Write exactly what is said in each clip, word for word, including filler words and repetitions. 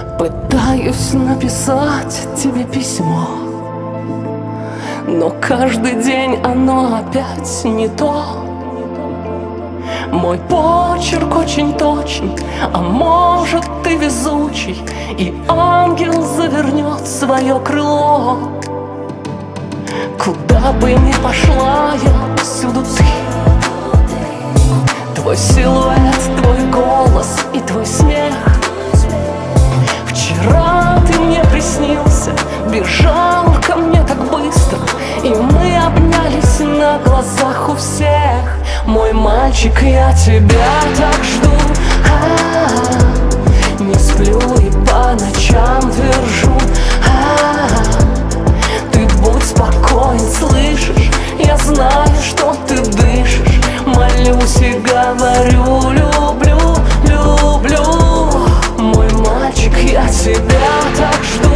Пытаюсь написать тебе письмо, но каждый день оно опять не то. Мой почерк очень точен, а может ты везучий, и ангел завернет свое крыло. Куда бы ни пошла я, всюду ты. Твой силуэт, твой голос и твой смех. Вчера ты мне приснился, бежал ко мне так быстро, и мы обнялись на глазах у всех. Мой мальчик, я тебя так жду, а-а-а. Не сплю и по ночам твержу, а-а-а. Ты будь спокоен, слышишь? Я знаю, что ты дышишь. Молюсь и говорю, люблю, люблю. Мой мальчик, я тебя так жду,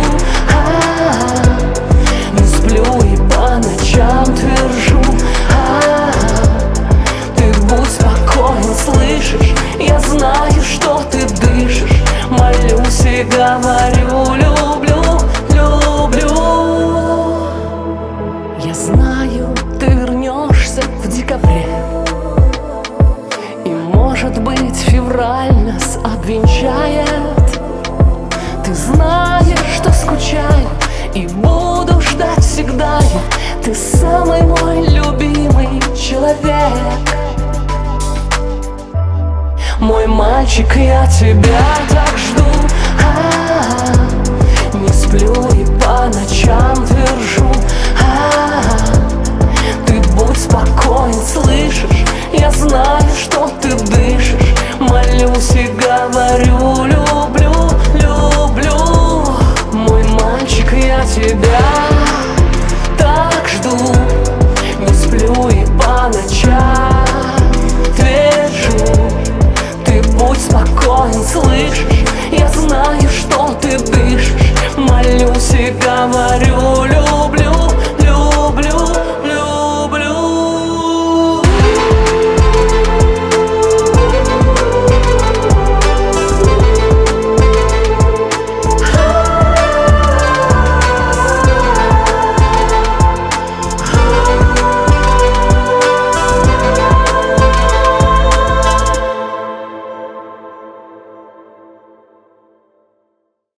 а-а-а. Не сплю и по ночам твержу, а-а-а. Ты будь спокоен, слышишь? Я знаю, что ты дышишь. Молюсь и говорю, люблю, люблю. Я знаю, ты вернешься в декабре, и, может быть, февраль нас обвенчает. Ты знаешь, что скучаю и буду ждать всегда я. Ты самый мой любимый человек. Мой мальчик, я тебя так жду, а-а-а. Не сплю и по ночам твержу, а-а-а. Ты будь спокоен, слышишь? Я знаю, что ты дышишь. Молюсь и говорю, люблю, люблю. Мой мальчик, я тебя так жду. Не сплю и по ночам твержу. Ты будь спокоен, слышишь? Я знаю, что ты дышишь. Молюсь и говорю,